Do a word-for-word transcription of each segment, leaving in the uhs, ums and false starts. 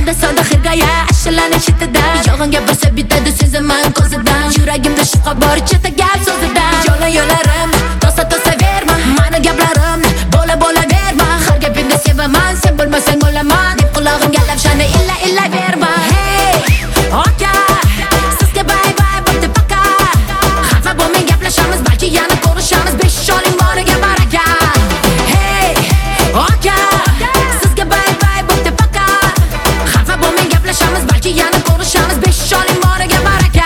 Sonda sonda xirgoya ashulani chetida yolg'on gapirsa bitadi sezaman ko'zidan yuragimda shubha bor cheta gap so'zidan yo'la yo'larim tosa tosa verma mani gaplarimni bo'la bo'la verma har gapingda sevaman sen bo'lmasang o'laman deb qulog'imga lafshani illa illa verma hey oka sizga bye bye bo'pti paka xafa bo'lmang gaplashamiz balki yana ko'rishamiz besh oling boriga baraka hey oka sizga bye bye bo'pti paka xafa bo'lmang gaplashamiz balki yana ko'rishamiz besh oling boriga baraka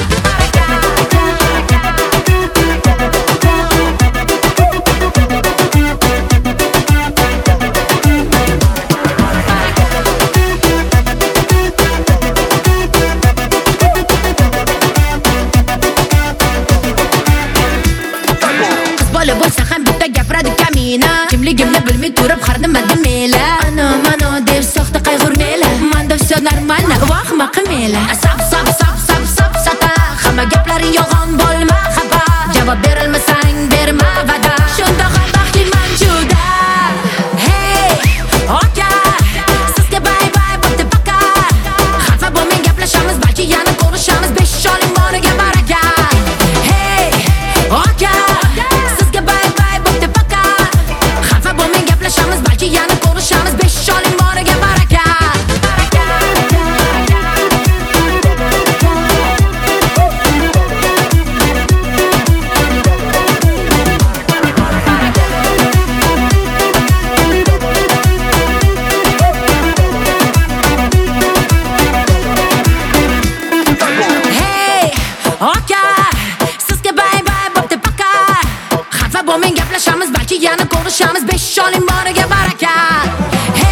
bola bo'lsa ham bitta gapiradi kamina kimligimni bilmay turib har nima demela ana mana deb soxta qayg'urmela manda все нормально vahma qilmela sap sap sap sap sap sata hamma gaplaring yolg'on bo'lma xafa javob berilmasang berma va'da shunda ham baxtliman juda hey oka sizga bye bye bo'pti paka xafa bo'lmang gaplashamiz balki yana ko'rishamiz besh oling boriga baraka hey oka sizga bye bye bo'pti paka xafa bo'lmang gaplashamiz balki yana ko'rishamiz besh oling boriga baraka hey oka sizga bye bye bo'pti paka xafa bo'lmang gaplashamiz balki yana ko'rishamiz besh oling boriga baraka